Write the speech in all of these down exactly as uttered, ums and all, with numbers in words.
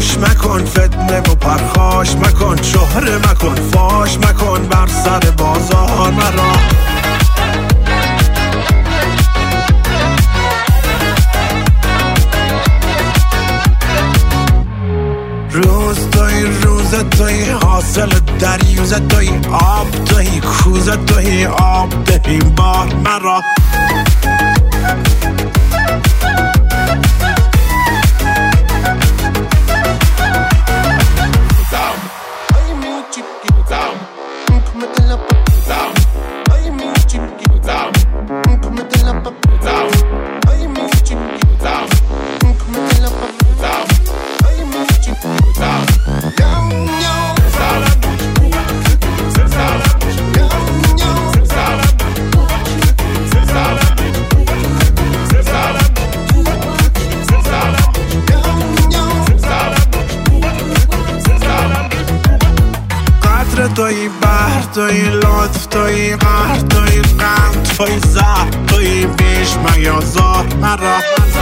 قلاش مکن، فتنه و پرخاش مکن، شهره مکن، فاش مکن بر سر بازار مرا. روز توی روز توی حاصل دریوز توی آب توی کوز توی آب دهی بار مرا. توی بحر توی لطف توی قهر توی غم توی زهر توی بیش میازار مرا.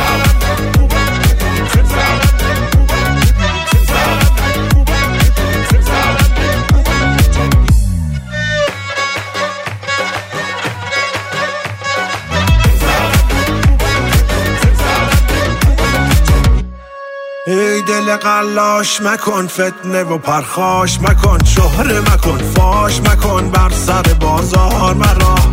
ای دل قلاش مکن، فتنه و پرخاش مکن، شهره مکن، فاش مکن بر سر بازار مرا.